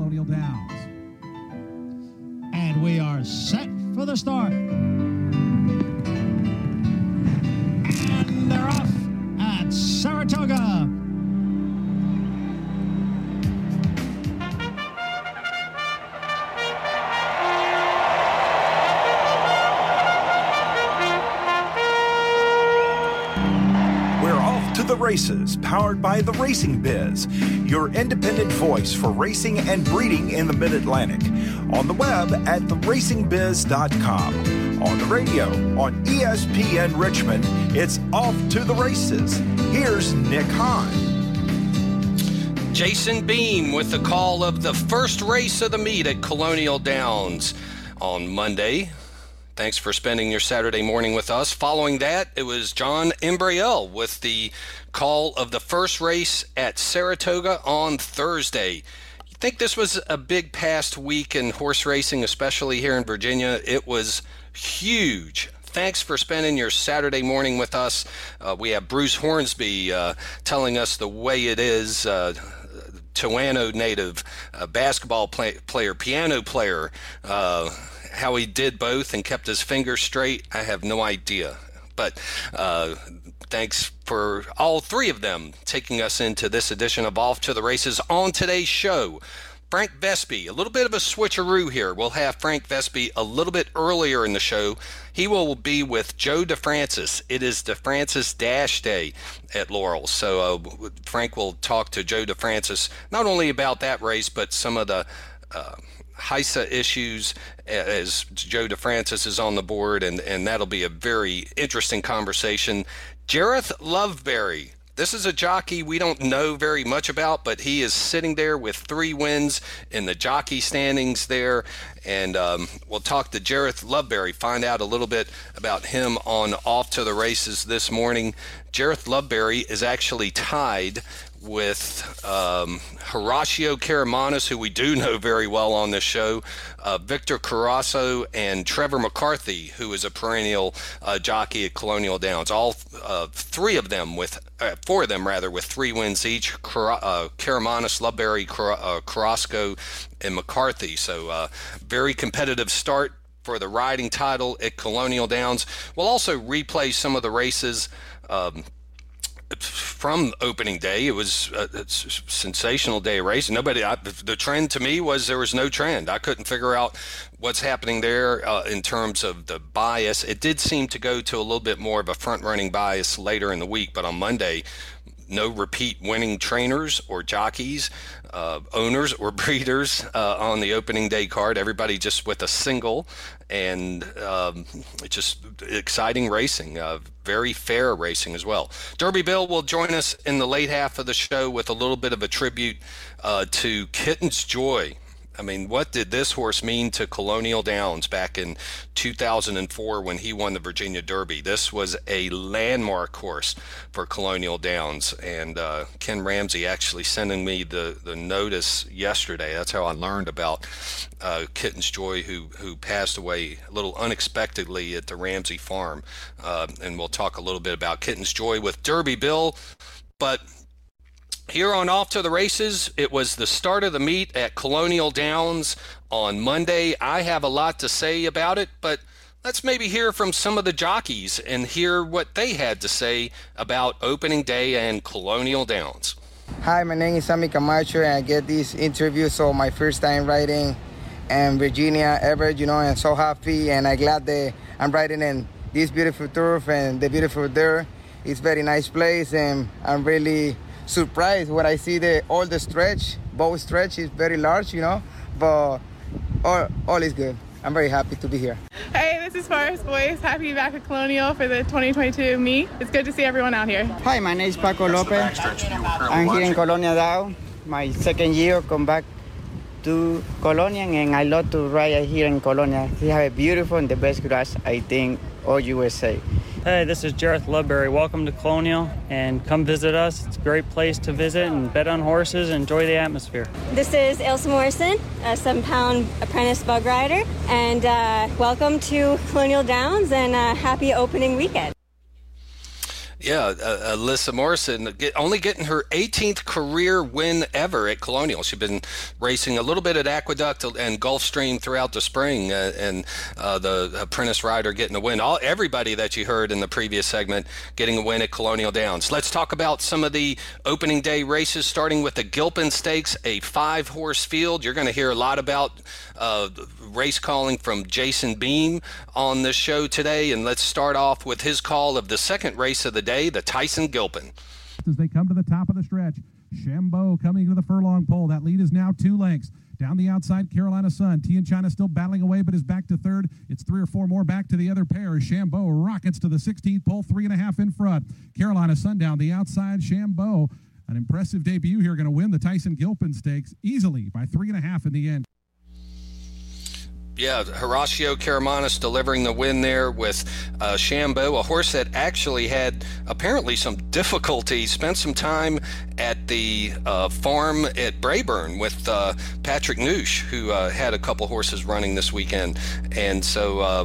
Colonial Downs. And we are set for the start. And they're off at Saratoga. The Races, powered by The Racing Biz, your independent voice for racing and breeding in the Mid-Atlantic. On the web at theracingbiz.com. On the radio, on ESPN Richmond, it's Off to the Races. Here's Nick Hahn. Jason Beam with the call of the first race of the meet at Colonial Downs on Monday. Thanks for spending your Saturday morning with us. Following that, it was John Imbriel with the call of the first race at Saratoga on Thursday. You think this was a big past week in horse racing, especially here in Virginia? It was huge. Thanks for spending your Saturday morning with us. We have Bruce Hornsby telling us the way it is. Toano native, basketball player, piano player, how he did both and kept his fingers straight, I have no idea. But thanks for all three of them taking us into this edition of Off to the Races. On today's show, Frank Vespi, a little bit of a switcheroo here. We'll have Frank Vespi a little bit earlier in the show. He will be with Joe DeFrancis. It is DeFrancis Dash Day at Laurel. So Frank will talk to Joe DeFrancis not only about that race, but some of the HISA issues as Joe DeFrancis is on the board, and that'll be a very interesting conversation. Jareth Loveberry. This is a jockey we don't know very much about, but he is sitting there with 3 wins in the jockey standings there. And we'll talk to Jareth Loveberry, find out a little bit about him on Off to the Races this morning. Jareth Loveberry is actually tied with Horacio Karamanos, who we do know very well on this show, Victor Carasso, and Trevor McCarthy, who is a perennial jockey at Colonial Downs. All 4 of them with 3 wins each. Karamanos, Loveberry, Carrasco, and McCarthy. So very competitive start for the riding title at Colonial Downs. We'll also replay some of the races from opening day. It was a sensational day of racing. The trend to me was there was no trend. I couldn't figure out what's happening there in terms of the bias. It did seem to go to a little bit more of a front-running bias later in the week, but on Monday, no repeat winning trainers or jockeys, owners or breeders on the opening day card. Everybody just with a single, and just exciting racing, very fair racing as well. Derby Bill will join us in the late half of the show with a little bit of a tribute to Kitten's Joy. I mean, what did this horse mean to Colonial Downs back in 2004 when he won the Virginia Derby? This was a landmark horse for Colonial Downs, and Ken Ramsey actually sending me the notice yesterday. That's how I learned about Kitten's Joy, who passed away a little unexpectedly at the Ramsey farm, and we'll talk a little bit about Kitten's Joy with Derby Bill. But here on Off to the Races, it was the start of the meet at Colonial Downs on Monday. I have a lot to say about it, but let's maybe hear from some of the jockeys and hear what they had to say about opening day and Colonial Downs. Hi, my name is Sammy Camacho, and I get this interview, so my first time riding in Virginia ever, and I'm so happy, and I'm glad that I'm riding in this beautiful turf and the beautiful dirt. It's a very nice place, and I'm really surprised when I see all the stretch. Both stretch is very large, but all is good. I'm very happy to be here. Hey, this is Forrest Boyce. Happy to be back at Colonial for the 2022 meet. It's good to see everyone out here. Hi, my name is Paco Lopez. I'm here in Colonial Downs. My second year come back to Colonial, and I love to ride here in Colonial. We have a beautiful and the best grass, I think, all USA. Hey, this is Jareth Loveberry. Welcome to Colonial, and come visit us. It's a great place to visit and bet on horses and enjoy the atmosphere. This is Ailsa Morrison, a 7-pound apprentice bug rider, and welcome to Colonial Downs and a happy opening weekend. Yeah, Alyssa Morrison only getting her 18th career win ever at Colonial. She's been racing a little bit at Aqueduct and Gulfstream throughout the spring, and the apprentice rider getting a win. Everybody that you heard in the previous segment getting a win at Colonial Downs. Let's talk about some of the opening day races, starting with the Gilpin Stakes, a 5-horse field. You're going to hear a lot about race calling from Jason Beam on this show today, and let's start off with his call of the second race of the day, the Tyson Gilpin. As they come to the top of the stretch, Shambo coming to the furlong pole. That lead is now 2 lengths. Down the outside, Carolina Sun. Tian China still battling away, but is back to third. It's 3 or 4 more back to the other pair. Shambo rockets to the 16th pole, 3.5 in front. Carolina Sun down the outside. Shambo, an impressive debut here, going to win the Tyson Gilpin Stakes easily by 3.5 in the end. Yeah, Horacio Karamanis delivering the win there with Shambo, a horse that actually had apparently some difficulty, spent some time at the farm at Brayburn with Patrick Noosh, who had a couple horses running this weekend. And so,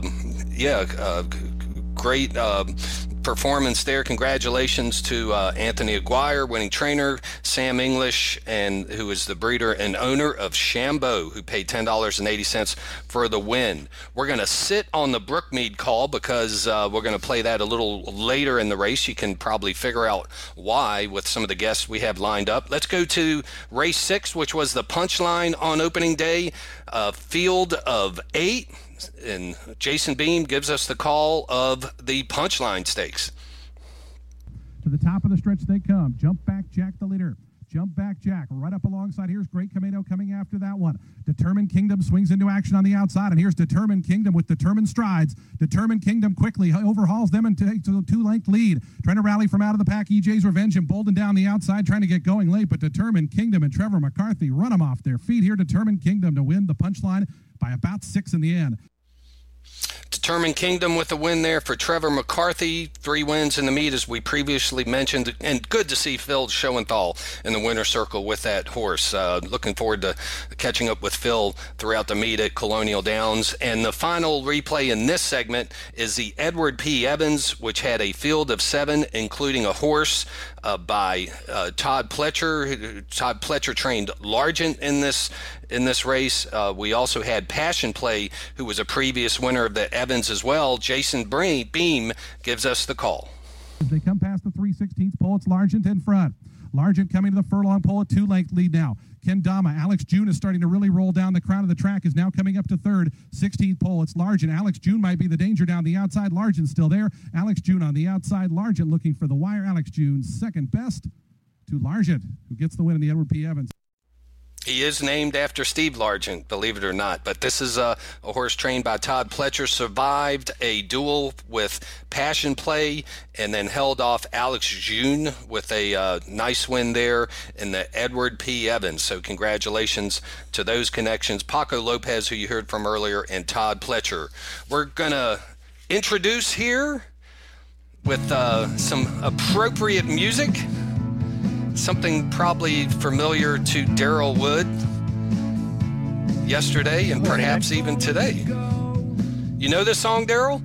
great performance there. Congratulations to Anthony Aguirre, winning trainer, Sam English, and who is the breeder and owner of Shambo, who paid $10.80 for the win. We're going to sit on the Brookmead call because we're going to play that a little later in the race. You can probably figure out why with some of the guests we have lined up. Let's go to race 6, which was the punchline on opening day, field of 8. And Jason Beam gives us the call of the Punchline Stakes. To the top of the stretch they come. Jump Back Jack, the leader. Jump Back Jack right up alongside. Here's Great Camino coming after that one. Determined Kingdom swings into action on the outside, and here's Determined Kingdom with determined strides. Determined Kingdom quickly overhauls them and takes a 2-length lead. Trying to rally from out of the pack, EJ's Revenge and Bolden down the outside, trying to get going late, but Determined Kingdom and Trevor McCarthy run them off their feet here. Determined Kingdom to win the punchline by about 6 in the end. Determined Kingdom with a win there for Trevor McCarthy. 3 wins in the meet, as we previously mentioned, and good to see Phil Schoenthal in the winner's circle with that horse. Looking forward to catching up with Phil throughout the meet at Colonial Downs. And the final replay in this segment is the Edward P. Evans, which had a field of 7, including a horse by Todd Pletcher. Todd Pletcher trained Largent in this race. We also had Passion Play, who was a previous winner of the Evans as well. Jason Beam gives us the call. As they come past the 3/16th pole, it's Largent in front. Largent coming to the furlong pole, a 2-length lead now. Kendama, Alex June is starting to really roll down the crown of the track, is now coming up to third. 16th pole, it's Largent. Alex June might be the danger down the outside. Largent still there. Alex June on the outside. Largent looking for the wire. Alex June second best to Largent, who gets the win in the Edward P. Evans. He is named after Steve Largent, believe it or not. But this is a horse trained by Todd Pletcher, survived a duel with Passion Play, and then held off Alex June with a nice win there in the Edward P. Evans. So congratulations to those connections. Paco Lopez, who you heard from earlier, and Todd Pletcher. We're going to introduce here with some appropriate music. Something probably familiar to Daryl Wood yesterday and perhaps even today. You know this song, Daryl?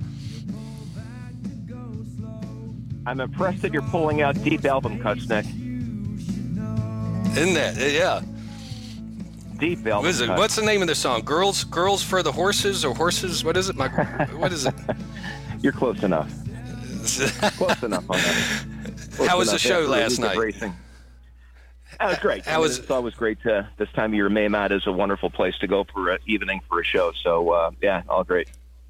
I'm impressed that you're pulling out deep album cuts, Nick. Isn't that? Yeah. Deep album cuts. What's the name of the song? Girls for the Horses, or Horses? What is it? What is it? You're close enough. Close enough on that. How was the show last night? Racing. That was great. It's always great this time of year. Maymat is a wonderful place to go for an evening for a show. So, all great.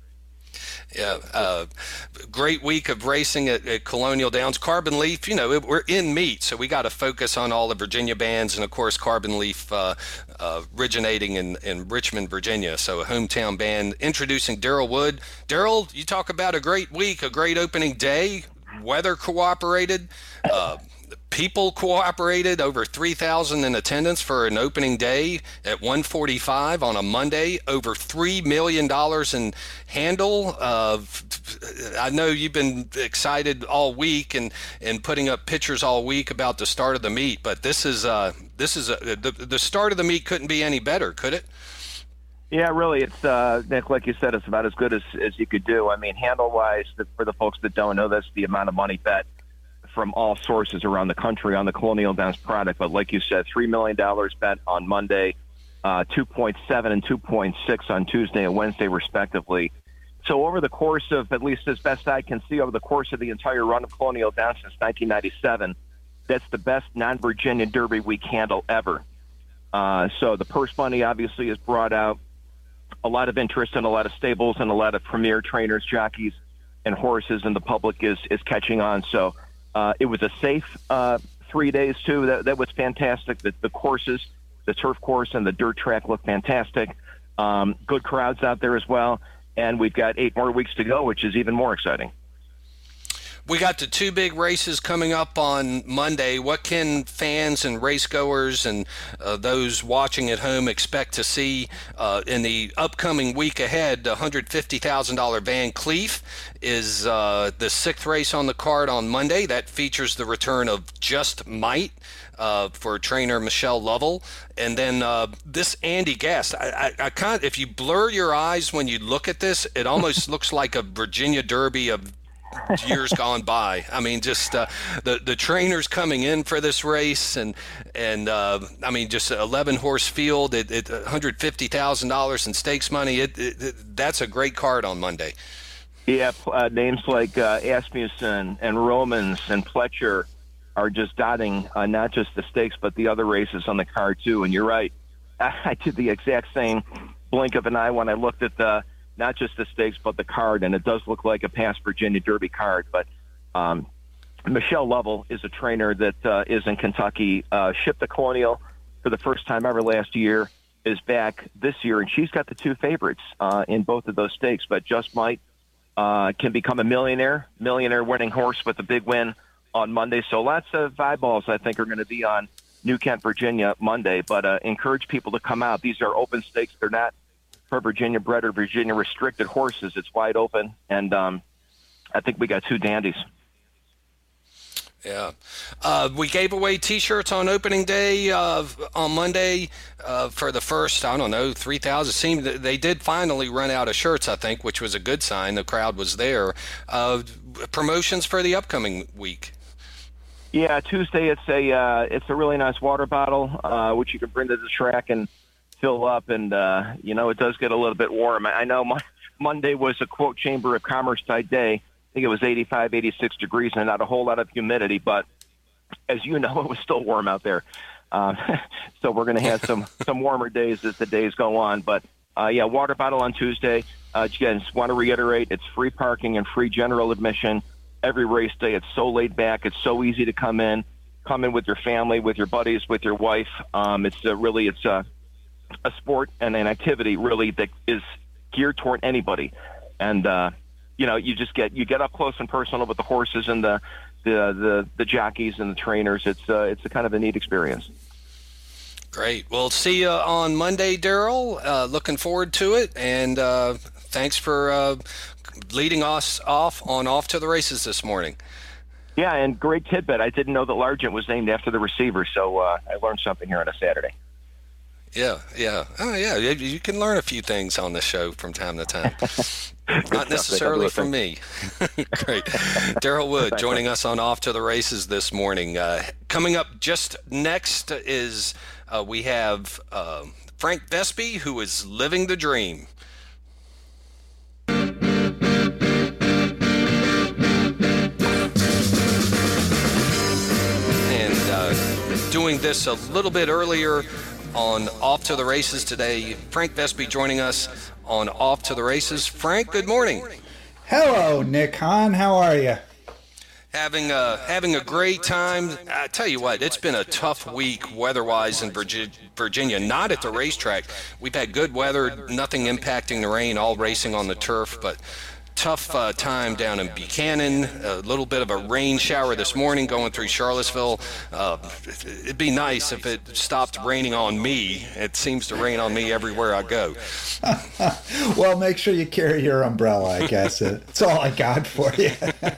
Yeah, great week of racing at Colonial Downs. Carbon Leaf, we're in meet, so we got to focus on all the Virginia bands, and of course Carbon Leaf originating in Richmond, Virginia, so a hometown band. Introducing Daryl Wood. Daryl, you talk about a great week, a great opening day. Weather cooperated. People cooperated, over 3,000 in attendance for an opening day at 1:45 on a Monday, over $3 million in handle. I know you've been excited all week and putting up pictures all week about the start of the meet, but this is the start of the meet couldn't be any better, could it? Yeah, really. It's Nick, like you said, it's about as good as you could do. I mean, handle-wise, for the folks that don't know this, the amount of money bet from all sources around the country on the Colonial Downs product. But like you said, $3 million bet on Monday, 2.7 and 2.6 on Tuesday and Wednesday, respectively. So over the course of, at least as best I can see, over the course of the entire run of Colonial Downs since 1997, that's the best non-Virginia Derby week handle ever. So the purse money obviously has brought out a lot of interest in a lot of stables and a lot of premier trainers, jockeys, and horses, and the public is catching on. So it was a safe 3 days, too. That was fantastic. The courses, the turf course and the dirt track look fantastic. Good crowds out there as well. And we've got 8 more weeks to go, which is even more exciting. We got the 2 big races coming up on Monday. What can fans and racegoers and those watching at home expect to see in the upcoming week ahead? The $150,000 Van Cleef is the 6th race on the card on Monday. That features the return of Just Might for trainer Michelle Lovell. And then this Andy Gast, I can't, if you blur your eyes when you look at this, it almost looks like a Virginia Derby of years gone by. I mean, just the trainers coming in for this race, and I mean, just 11 horse field at $150,000 in stakes money. That's a great card on Monday. Yeah, names like Asmussen and Romans and Pletcher are just dotting not just the stakes but the other races on the card too. And you're right, I did the exact same blink of an eye when I looked at not just the stakes, but the card, and it does look like a past Virginia Derby card. But Michelle Lovell is a trainer that is in Kentucky, shipped to Colonial for the first time ever last year, is back this year, and she's got the 2 favorites in both of those stakes. But Just Might can become a millionaire winning horse with a big win on Monday. So lots of eyeballs, I think, are going to be on New Kent, Virginia, Monday. But encourage people to come out. These are open stakes. They're not for Virginia bred or Virginia restricted horses. It's wide open, and I think we got 2 dandies. Yeah. We gave away T-shirts on opening day on Monday for the first, 3,000. Seemed that they did finally run out of shirts, I think, which was a good sign. The crowd was there. Promotions for the upcoming week. Yeah, Tuesday it's a really nice water bottle, which you can bring to the track and fill up, and it does get a little bit warm. I know Monday was a quote Chamber of Commerce type day. I think it was 85, 86 degrees and not a whole lot of humidity, but as you know, it was still warm out there. So we're going to have some warmer days as the days go on. But water bottle on Tuesday. Again, just want to reiterate, it's free parking and free general admission every race day. It's so laid back. It's so easy to come in with your family, with your buddies, with your wife. It's a sport and an activity really that is geared toward anybody. And, you get up close and personal with the horses and the jockeys and the trainers. It's a kind of a neat experience. Great. We'll see you on Monday, Daryl. Looking forward to it. And thanks for leading us off to the races this morning. Yeah, and great tidbit. I didn't know that Largent was named after the receiver, so I learned something here on a Saturday. Yeah. Oh, yeah. You can learn a few things on the show from time to time. Not necessarily from me. Great. Daryl Wood joining us on Off to the Races this morning. Coming up just next is we have Frank Vespi, who is living the dream. And doing this a little bit earlier on Off to the Races today. Frank Vespi joining us on Off to the Races. Frank, good morning. Hello, Nick Hahn. How are you? Having a great time. I tell you what, it's been a tough week weather-wise in Virginia. Not at the racetrack. We've had good weather, nothing impacting the rain, all racing on the turf, but tough time down in Buchanan. A little bit of a rain shower this morning going through Charlottesville. It'd be nice if it stopped raining on me. It seems to rain on me everywhere I go. Well, make sure you carry your umbrella, I guess. It's all I got for you.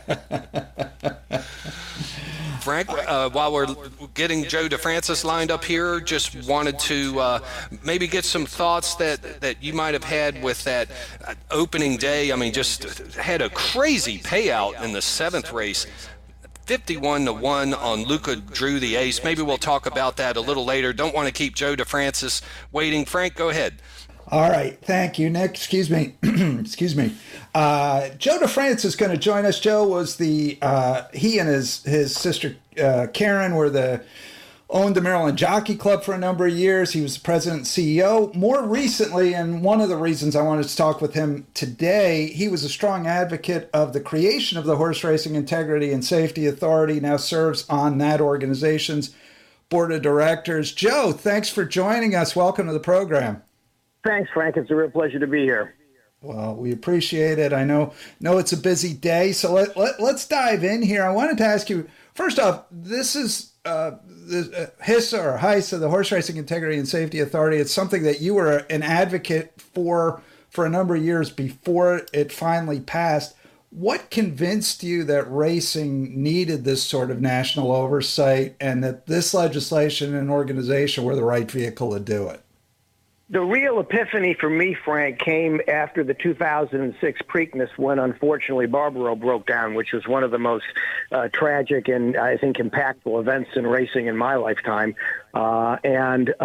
Frank, while we're getting Joe DeFrancis lined up here, just wanted to maybe get some thoughts that you might have had with that opening day. I mean, just had a crazy payout in the 7th race. 51-1 on Luca Drew the Ace. Maybe we'll talk about that a little later. Don't want to keep Joe DeFrancis waiting. Frank, go ahead. All right. Thank you, Nick. Excuse me. Excuse me. Joe DeFrancis is going to join us. Joe was he and his sister Karen owned the Maryland Jockey Club for a number of years. He was the president and CEO. More recently, and one of the reasons I wanted to talk with him today, he was a strong advocate of the creation of the Horse Racing Integrity and Safety Authority, now serves on that organization's board of directors. Joe, thanks for joining us. Welcome to the program. Thanks, Frank. It's a real pleasure to be here. Well, we appreciate it. I know it's a busy day, so let's dive in here. I wanted to ask you, first off, this is the HISA, the Horse Racing Integrity and Safety Authority. It's something that you were an advocate for a number of years before it finally passed. What convinced you that racing needed this sort of national oversight and that this legislation and organization were the right vehicle to do it? The real epiphany for me, Frank, came after the 2006 Preakness when, unfortunately, Barbaro broke down, which was one of the most tragic and, I think, impactful events in racing in my lifetime. The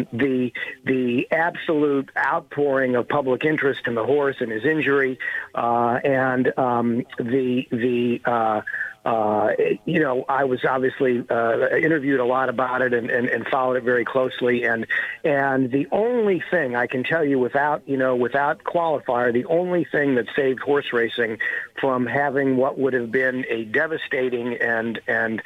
absolute outpouring of public interest in the horse and his injury, I was obviously interviewed a lot about it and followed it very closely. And the only thing I can tell you without qualifier, the only thing that saved horse racing from having what would have been a devastating and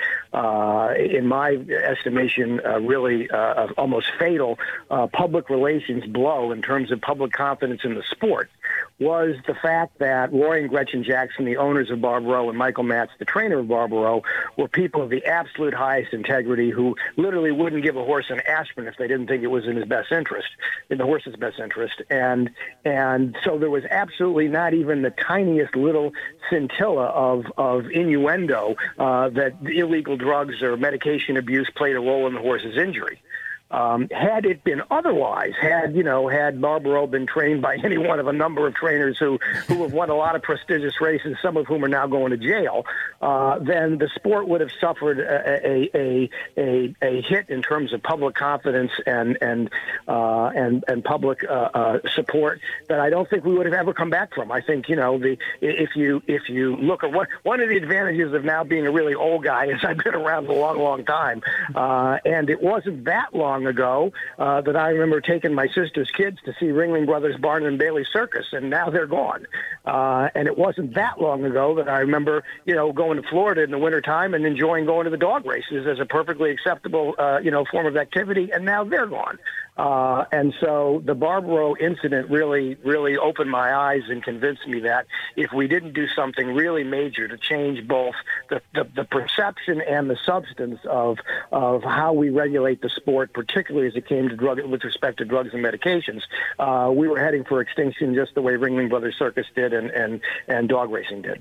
in my estimation, really almost fatal public relations blow in terms of public confidence in the sport was the fact that Roy and Gretchen Jackson, the owners of Barbaro, and Michael Matz, the trainer of Barbaro, were people of the absolute highest integrity who literally wouldn't give a horse an aspirin if they didn't think it was in his best interest, in the horse's best interest. And so there was absolutely not even the tiniest little scintilla of innuendo that illegal drugs or medication abuse played a role in the horse's injury. Had it been otherwise, had Barbaro been trained by any one of a number of trainers who have won a lot of prestigious races, some of whom are now going to jail, then the sport would have suffered a hit in terms of public confidence and public support that I don't think we would have ever come back from. I think if you look at one of the advantages of now being a really old guy is I've been around a long time, and it wasn't that long ago that I remember taking my sister's kids to see Ringling Brothers Barnum and Bailey Circus, and now they're gone. And it wasn't that long ago that I remember, going to Florida in the wintertime and enjoying going to the dog races as a perfectly acceptable, form of activity, and now they're gone. And so the Barbaro incident really opened my eyes and convinced me that if we didn't do something really major to change both the perception and the substance of how we regulate the sport, particularly as it came to with respect to drugs and medications, we were heading for extinction just the way Ringling Brothers Circus did and dog racing did.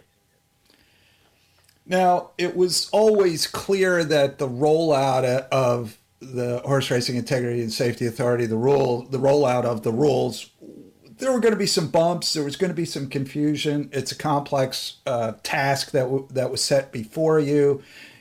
Now, it was always clear that the rollout of the Horse Racing Integrity and Safety Authority, the rollout of the rules, there were going to be some bumps. There was going to be some confusion. It's a complex task that was set before you.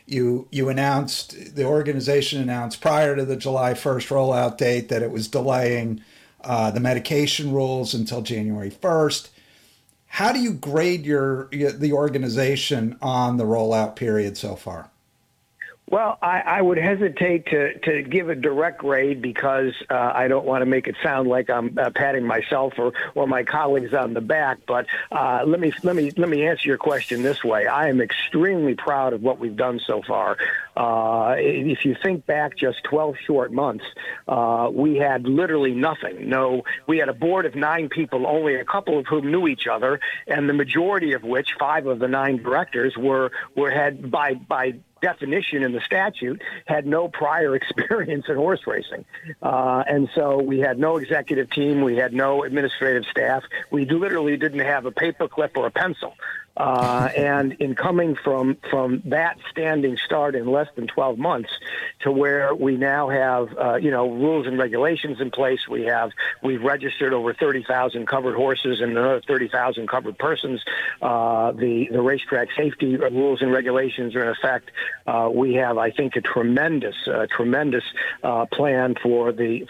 The organization announced prior to the July 1st rollout date that it was delaying the medication rules until January 1st. How do you grade the organization on the rollout period so far? Well, I would hesitate to give a direct grade because I don't want to make it sound like I'm patting myself or my colleagues on the back. But let me answer your question this way. I am extremely proud of what we've done so far. If you think back just 12 short months, we had literally nothing. We had a board of 9 people, only a couple of whom knew each other, and the majority of which, 5 of the 9 directors, were had by definition in the statute, had no prior experience in horse racing. And so we had no executive team. We had no administrative staff. We literally didn't have a paperclip or a pencil. And in coming from that standing start in less than 12 months to where we now have, rules and regulations in place, we've registered over 30,000 covered horses and another 30,000 covered persons. The racetrack safety rules and regulations are in effect. We have, I think, a tremendous plan for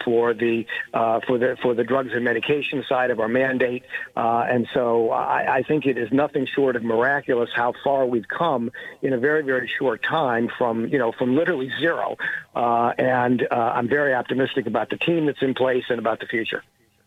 the drugs and medication side of our mandate. And so I think it is nothing short of miraculous how far we've come in a very, very short time from literally zero. And I'm very optimistic about the team that's in place and about the future.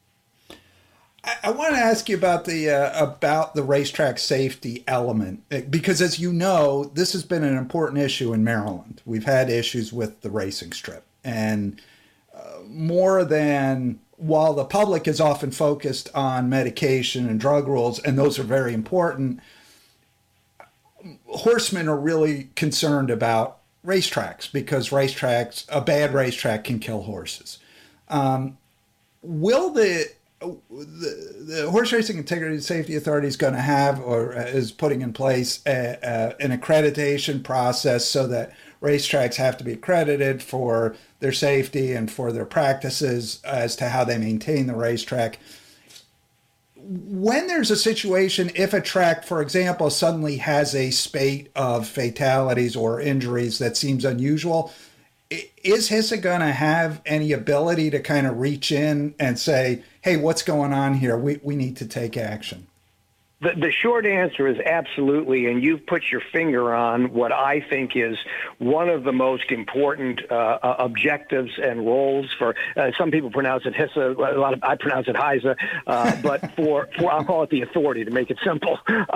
I want to ask you about the racetrack safety element, because as you know, this has been an important issue in Maryland. We've had issues with the racing strip, and more than, while the public is often focused on medication and drug rules, and those are very important, horsemen are really concerned about racetracks, because a bad racetrack can kill horses. Will the Horse Racing Integrity and Safety Authority is going to have, or is putting in place, an accreditation process so that racetracks have to be accredited for their safety and for their practices as to how they maintain the racetrack? When there's a situation, if a track, for example, suddenly has a spate of fatalities or injuries that seems unusual, is HISA going to have any ability to kind of reach in and say, hey, what's going on here? We need to take action? The short answer is absolutely, and you've put your finger on what I think is one of the most important objectives and roles for some people pronounce it HISA, I pronounce it HISA, but for I'll call it the authority to make it simple.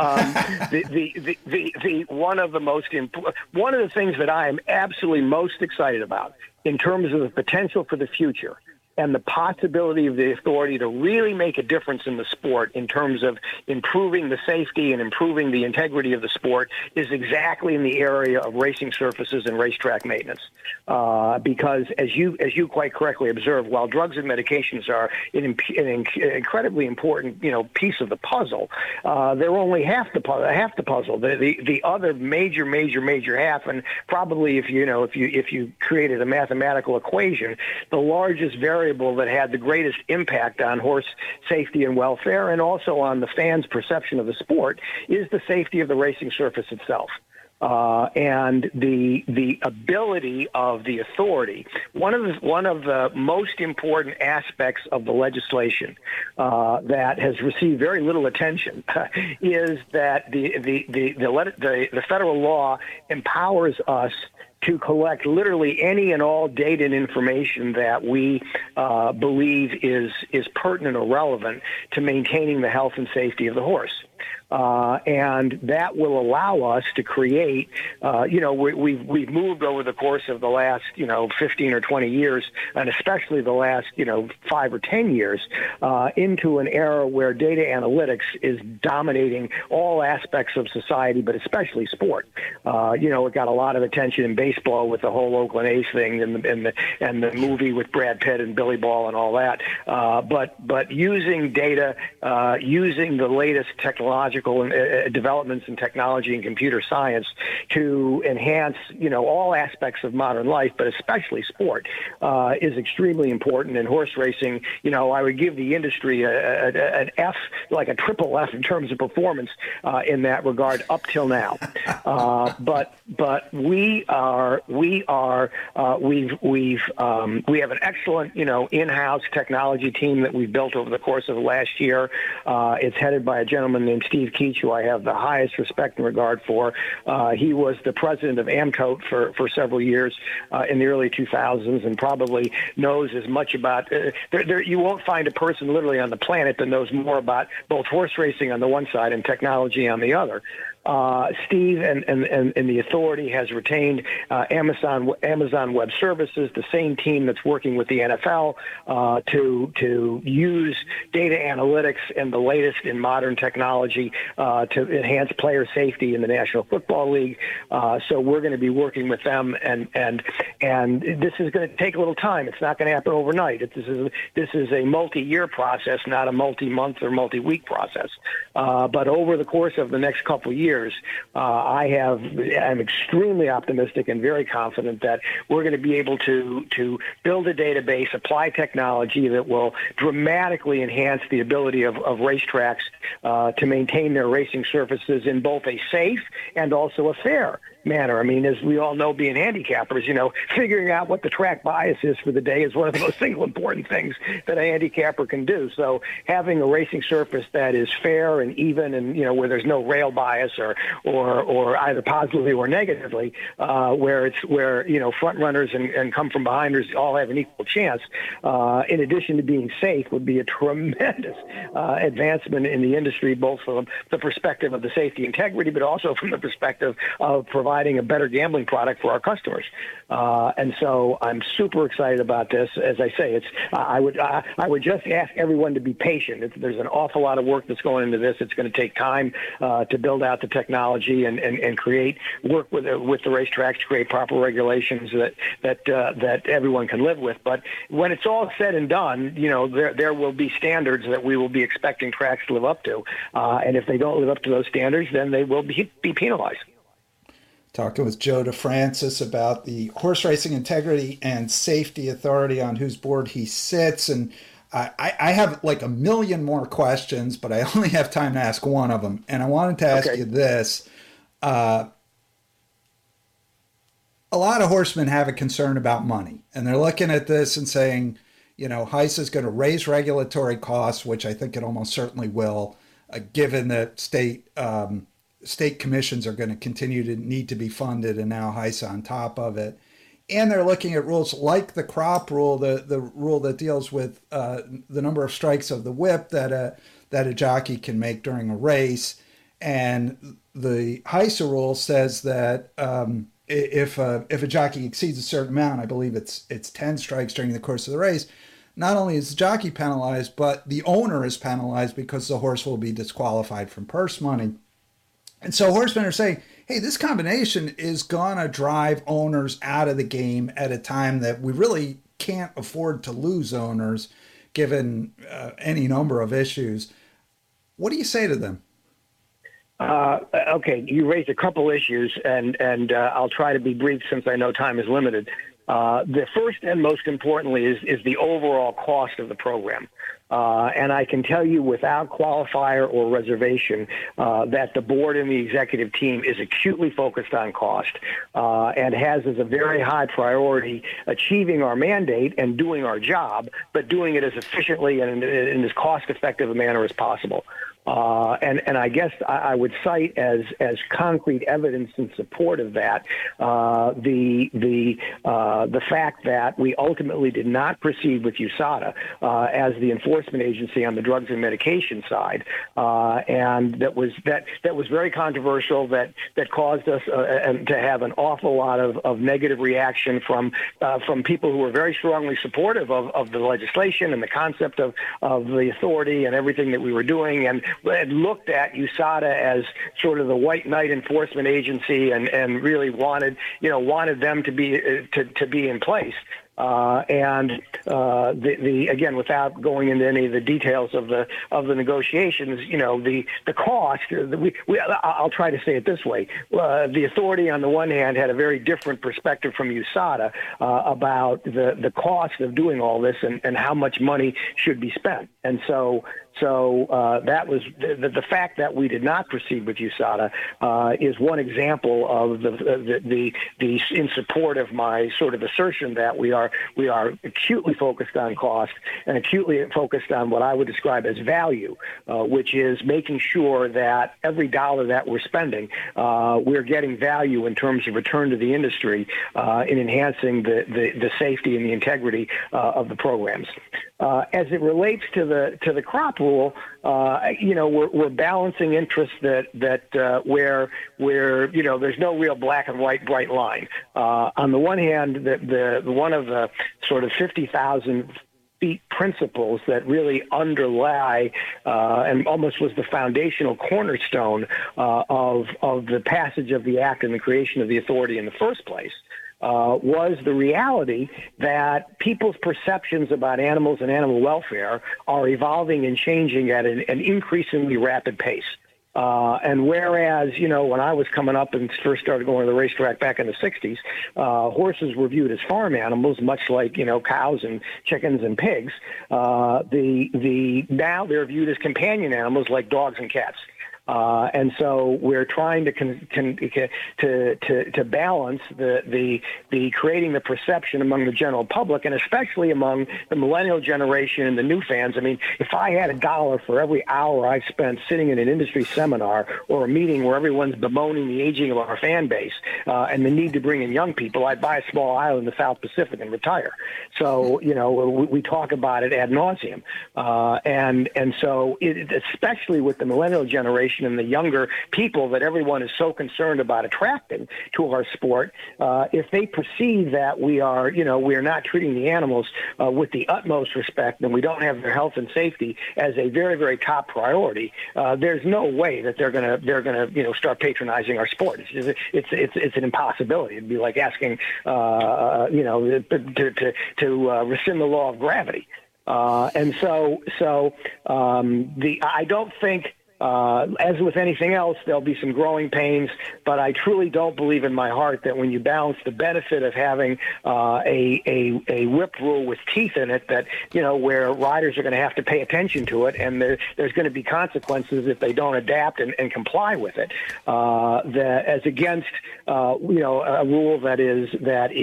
One of the things that I am absolutely most excited about in terms of the potential for the future and the possibility of the authority to really make a difference in the sport in terms of improving the safety and improving the integrity of the sport is exactly in the area of racing surfaces and racetrack maintenance. Because as you quite correctly observed, while drugs and medications are an incredibly important piece of the puzzle, they're only half the puzzle. The other major half, and probably if you created a mathematical equation, the largest variable that had the greatest impact on horse safety and welfare, and also on the fans' perception of the sport, is the safety of the racing surface itself. And the ability of the authority. One of the most important aspects of the legislation that has received very little attention is that the federal law empowers us to collect literally any and all data and information that we believe is pertinent or relevant to maintaining the health and safety of the horse. And that will allow us to create, we've moved over the course of the last, 15 or 20 years, and especially the last, 5 or 10 years, into an era where data analytics is dominating all aspects of society, but especially sport. It got a lot of attention in baseball with the whole Oakland A's thing and the movie with Brad Pitt and Billy Ball and all that. But using data, using the latest technological developments in technology and computer science to enhance, all aspects of modern life, but especially sport, is extremely important. And horse racing, I would give the industry an F, like a triple F in terms of performance in that regard up till now. But we have an excellent, in-house technology team that we've built over the course of the last year. It's headed by a gentleman named Steve Keach, who I have the highest respect and regard for. He was the president of AMTOTE for several years in the early 2000s, and probably knows as much about you won't find a person literally on the planet that knows more about both horse racing on the one side and technology on the other. Steve and the authority has retained Amazon Web Services, the same team that's working with the NFL to use data analytics and the latest in modern technology to enhance player safety in the National Football League. So we're going to be working with them, and this is going to take a little time. It's not going to happen overnight. This is a multi-year process, not a multi-month or multi-week process. But over the course of the next couple of years, I'm extremely optimistic and very confident that we're going to be able to build a database, apply technology that will dramatically enhance the ability of racetracks to maintain their racing surfaces in both a safe and also a fair manner. I mean, as we all know, being handicappers, figuring out what the track bias is for the day is one of the most single important things that a handicapper can do. So having a racing surface that is fair and even and, where there's no rail bias or either positively or negatively, where front runners and come from behinders all have an equal chance, in addition to being safe, would be a tremendous advancement in the industry, both from the perspective of the safety integrity, but also from the perspective of providing a better gambling product for our customers. And so I'm super excited about this. As I say, I would just ask everyone to be patient. There's an awful lot of work that's going into this. It's going to take time to build out the technology and create work with the racetracks to create proper regulations that everyone can live with. But when it's all said and done, there will be standards that we will be expecting tracks to live up to. And if they don't live up to those standards, then they will be penalized. Talking with Joe DeFrancis about the Horse Racing Integrity and Safety Authority, on whose board he sits. And I have like a million more questions, but I only have time to ask one of them. And I wanted to ask you this. A lot of horsemen have a concern about money, and they're looking at this and saying, HISA is going to raise regulatory costs, which I think it almost certainly will, given that state commissions are going to continue to need to be funded, and now HISA on top of it. And they're looking at rules like the crop rule, the rule that deals with the number of strikes of the whip that a jockey can make during a race. And the HISA rule says that if a jockey exceeds a certain amount, I believe it's 10 strikes during the course of the race, not only is the jockey penalized, but the owner is penalized because the horse will be disqualified from purse money. And so horsemen are saying, hey, this combination is going to drive owners out of the game at a time that we really can't afford to lose owners, given any number of issues. What do you say to them? Okay, you raised a couple issues, and I'll try to be brief since I know time is limited. The first and most importantly is the overall cost of the program. And I can tell you without qualifier or reservation that the board and the executive team is acutely focused on cost and has as a very high priority achieving our mandate and doing our job, but doing it as efficiently and in as cost-effective a manner as possible. And I guess I would cite as concrete evidence in support of that the fact that we ultimately did not proceed with USADA as the enforcement agency on the drugs and medication side, and that was very controversial. That caused us to have an awful lot of negative reaction from people who were very strongly supportive of the legislation and the concept of the authority and everything that we were doing, and looked at USADA as sort of the white knight enforcement agency, and really wanted them to be in place. Again, without going into any of the details of the negotiations, the cost. I'll try to say it this way: the authority, on the one hand, had a very different perspective from USADA about the cost of doing all this and how much money should be spent, and so that was the fact that we did not proceed with USADA is one example of the in support of my sort of assertion that we are acutely focused on cost and acutely focused on what I would describe as value, which is making sure that every dollar that we're spending, we're getting value in terms of return to the industry in enhancing the safety and the integrity of the programs. As it relates to the crop rule, we're balancing interests where there's no real black and white bright line. On the one hand, the one of the sort of 50,000 feet principles that really underlie and almost was the foundational cornerstone of the passage of the act and the creation of the authority in the first place was the reality that people's perceptions about animals and animal welfare are evolving and changing at an increasingly rapid pace. And whereas, when I was coming up and first started going to the racetrack back in the 60s, horses were viewed as farm animals, much like, cows and chickens and pigs. Now they're viewed as companion animals like dogs and cats. And so we're trying to balance the creating the perception among the general public, and especially among the millennial generation and the new fans. I mean, if I had $1 for every hour I spent sitting in an industry seminar or a meeting where everyone's bemoaning the aging of our fan base and the need to bring in young people, I'd buy a small island in the South Pacific and retire. So we talk about it ad nauseum, and so especially with the millennial generation and the younger people that everyone is so concerned about attracting to our sport, if they perceive that we are not treating the animals with the utmost respect and we don't have their health and safety as a very, very top priority, there's no way that they're gonna start patronizing our sport. It's an impossibility. It'd be like asking to rescind the law of gravity. I don't think. As with anything else, there'll be some growing pains, but I truly don't believe in my heart that when you balance the benefit of having a whip rule with teeth in it, that where riders are going to have to pay attention to it, and there's going to be consequences if they don't adapt and comply with it, as against a rule that is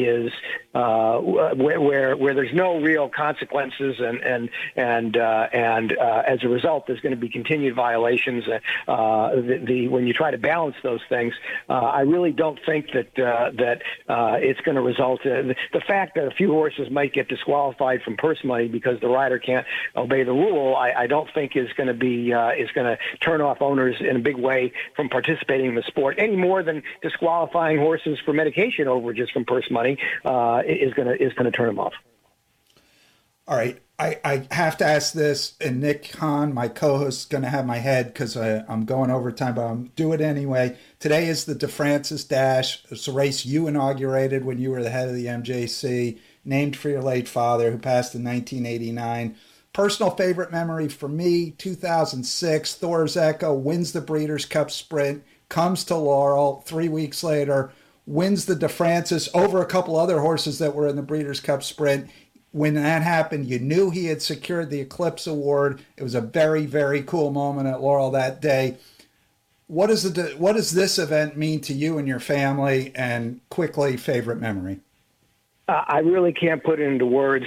where there's no real consequences, and as a result, there's going to be continued violations. When you try to balance those things, I really don't think that it's going to result in the fact that a few horses might get disqualified from purse money because the rider can't obey the rule. I don't think is going to turn off owners in a big way from participating in the sport any more than disqualifying horses for medication overages from purse money is going to turn them off. All right. I have to ask this, and Nick Hahn, my co-host, is going to have my head because I'm going over time, but I'm do it anyway. Today is the DeFrancis Dash. It's a race you inaugurated when you were the head of the MJC, named for your late father, who passed in 1989. Personal favorite memory for me, 2006, Thor's Echo wins the Breeders' Cup Sprint, comes to Laurel 3 weeks later, wins the DeFrancis over a couple other horses that were in the Breeders' Cup Sprint. When that happened, you knew he had secured the Eclipse Award. It was a very, very cool moment at Laurel that day. What does this event mean to you and your family? And quickly, favorite memory? I really can't put it into words.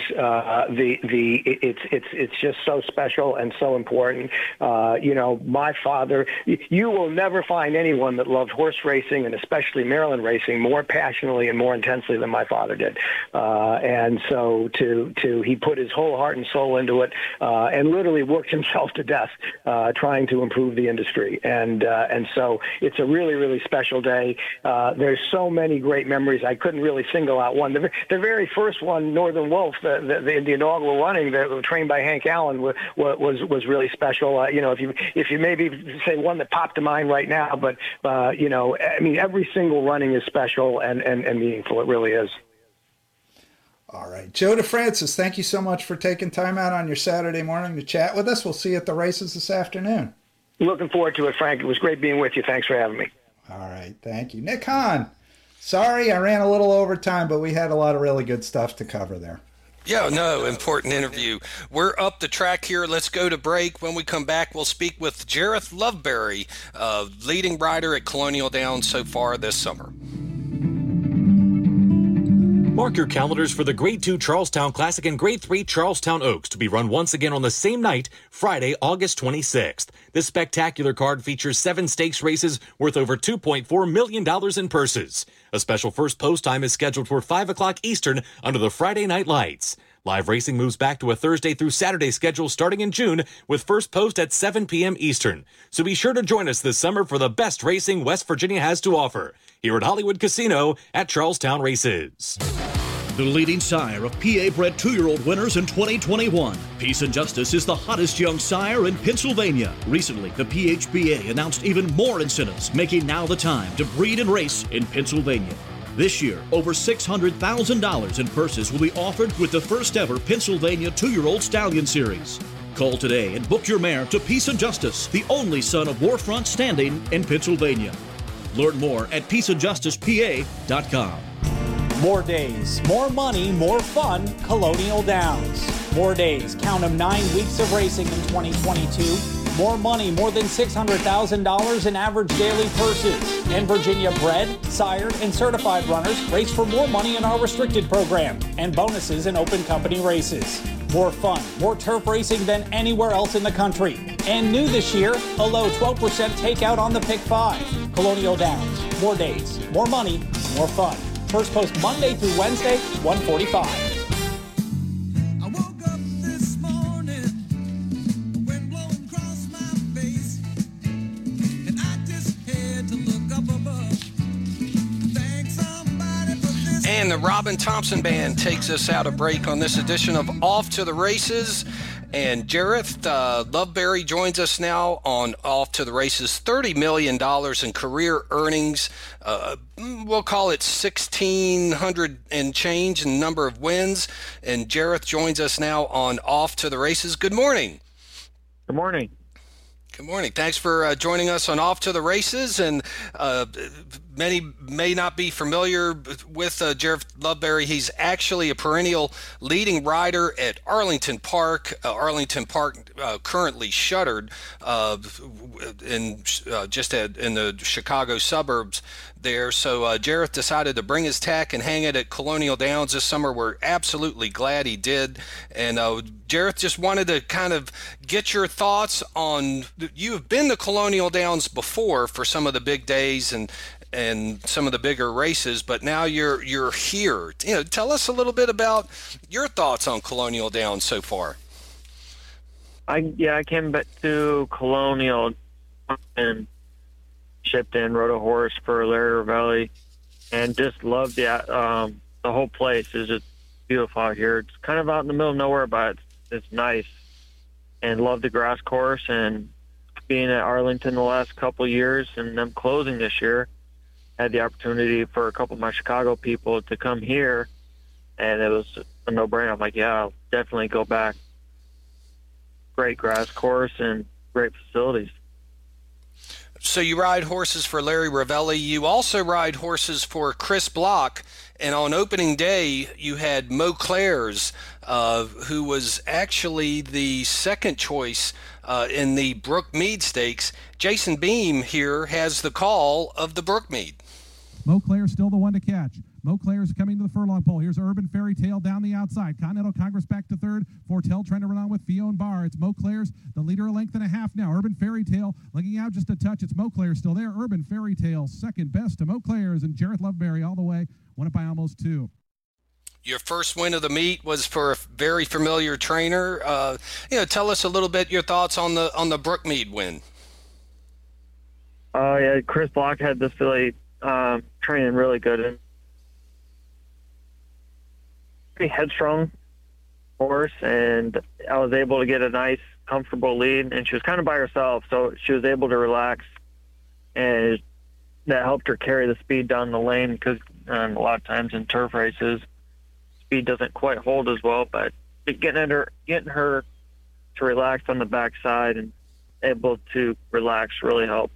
It's just so special and so important. My father. You will never find anyone that loved horse racing and especially Maryland racing more passionately and more intensely than my father did. And so he put his whole heart and soul into it, and literally worked himself to death trying to improve the industry. And so it's a really, really special day. There's so many great memories. I couldn't really single out one. The very first one, Northern Wolf, the inaugural running, that was trained by Hank Allen, was really special. If you maybe say one that popped to mind right now, but every single running is special and meaningful. It really is. All right, Joe DeFrancis, thank you so much for taking time out on your Saturday morning to chat with us. We'll see you at the races this afternoon. Looking forward to it, Frank. It was great being with you. Thanks for having me. All right, thank you, Nick Hahn. Sorry, I ran a little over time, but we had a lot of really good stuff to cover there. Yeah, no, important interview. We're up the track here. Let's go to break. When we come back, we'll speak with Jareth Loveberry, leading rider at Colonial Downs so far this summer. Mark your calendars for the Grade 2 Charlestown Classic and Grade 3 Charlestown Oaks to be run once again on the same night, Friday, August 26th. This spectacular card features 7 stakes races worth over $2.4 million in purses. A special first post time is scheduled for 5 o'clock Eastern under the Friday night lights. Live racing moves back to a Thursday through Saturday schedule starting in June with first post at 7 p.m. Eastern. So be sure to join us this summer for the best racing West Virginia has to offer here at Hollywood Casino at Charlestown Races. The leading sire of PA-bred 2-year-old winners in 2021. Peace and Justice is the hottest young sire in Pennsylvania. Recently, the PHBA announced even more incentives, making now the time to breed and race in Pennsylvania. This year, over $600,000 in purses will be offered with the first ever Pennsylvania 2-year-old Stallion Series. Call today and book your mare to Peace and Justice, the only son of Warfront standing in Pennsylvania. Learn more at peaceandjusticepa.com. More days, more money, more fun, Colonial Downs. More days, count them, 9 weeks of racing in 2022. More money, more than $600,000 in average daily purses. And Virginia bred, sired, and certified runners race for more money in our restricted program and bonuses in open company races. More fun, more turf racing than anywhere else in the country. And new this year, a low 12% takeout on the Pick 5. Colonial Downs, more days, more money, more fun. First post Monday through Wednesday, 1:45. And the Robin Thompson Band takes us out of break on this edition of Off to the Races. And Jareth Loveberry joins us now on Off to the Races. $30 million in career earnings. We'll call it 1,600 and change in number of wins. And Jareth joins us now on Off to the Races. Good morning. Good morning. Good morning. Thanks for joining us on Off to the Races. And many may not be familiar with Jareth Loveberry. He's actually a perennial leading rider at Arlington Park. Arlington Park currently shuttered in the Chicago suburbs there. So Jareth decided to bring his tack and hang it at Colonial Downs this summer. We're absolutely glad he did. And Jareth, just wanted to kind of get your thoughts on, you have been to Colonial Downs before for some of the big days and some of the bigger races, but now you're here. Tell us a little bit about your thoughts on Colonial Downs so far. I came back to Colonial and shipped in, rode a horse for Larry Ravelli, and just loved the whole place. Is just beautiful out here. It's kind of out in the middle of nowhere, but it's nice, and love the grass course. And being at Arlington the last couple of years and them closing this year, had the opportunity for a couple of my Chicago people to come here, and it was a no-brainer. I'm like, yeah, I'll definitely go back. Great grass course and great facilities. So you ride horses for Larry Ravelli. You also ride horses for Chris Block. And on opening day, you had Mo Clairs, who was actually the second choice in the Brookmead Stakes. Jason Beam here has the call of the Brookmead. Mo Clairs still the one to catch. Mo Clairs coming to the furlong pole. Here's Urban Fairy Tale down the outside. Continental Congress back to third. Fortell trying to run on with Fiona Barr. It's Mo Clairs, the leader, a length and a half now. Urban Fairy Tale looking out just a touch. It's Mo Clairs still there. Urban Fairy Tale second best to Mo Clairs, and Jareth Loveberry all the way. Won it by almost 2. Your first win of the meet was for a very familiar trainer. Tell us a little bit your thoughts on the Brookmead win. Yeah, Chris Block had this filly training really good and pretty headstrong horse, and I was able to get a nice, comfortable lead, and she was kind of by herself, so she was able to relax, and that helped her carry the speed down the lane, because a lot of times in turf races, speed doesn't quite hold as well, but getting her to relax on the backside and able to relax really helped.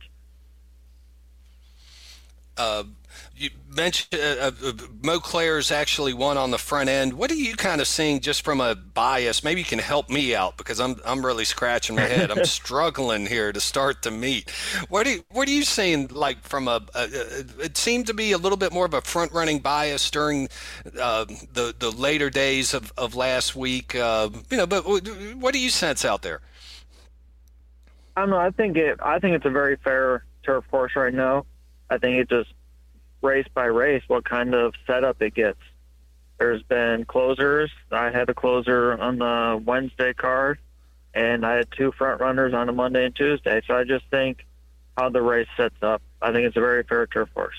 You mentioned Mo Clairs actually won on the front end. What are you kind of seeing just from a bias? Maybe you can help me out, because I'm really scratching my head. I'm struggling here to start the meet. What are you seeing, like, from it seemed to be a little bit more of a front running bias during the later days of last week. But what do you sense out there? I don't know. I think it's a very fair turf course right now. I think it just race by race what kind of setup it gets. There's been closers. I had a closer on the Wednesday card, and I had 2 front runners on a Monday and Tuesday. So I just think how the race sets up, I think it's a very fair turf course.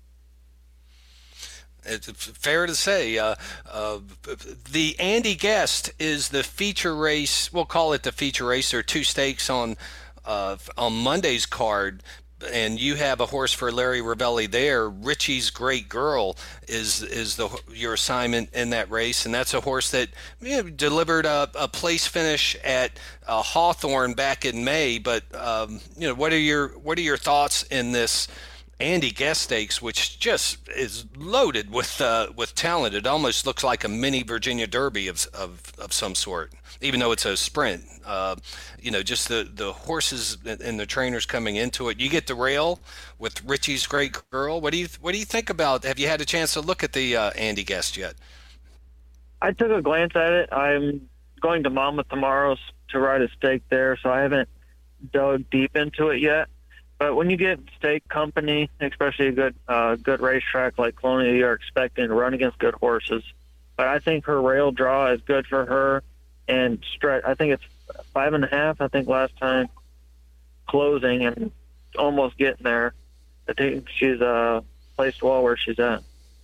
It's fair to say. The Andy Guest is the feature race. We'll call it the feature race. There are 2 stakes on Monday's card, and you have a horse for Larry Ravelli there. Richie's Great Girl is your assignment in that race, and that's a horse that delivered a place finish at Hawthorne back in May. But what are your thoughts in this Andy Guest Stakes, which just is loaded with talent? It almost looks like a mini Virginia Derby of some sort, even though it's a sprint. Just the horses and the trainers coming into it. You get the rail with Richie's Great Girl. What do you think about? Have you had a chance to look at the Andy Guest yet? I took a glance at it. I'm going to Monmouth tomorrow to ride a stake there, so I haven't dug deep into it yet. But when you get stake company, especially a good racetrack like Colonial, you're expecting to run against good horses. But I think her rail draw is good for her. And I think it's 5.5. I think last time closing and almost getting there. I think she's placed well where she's at.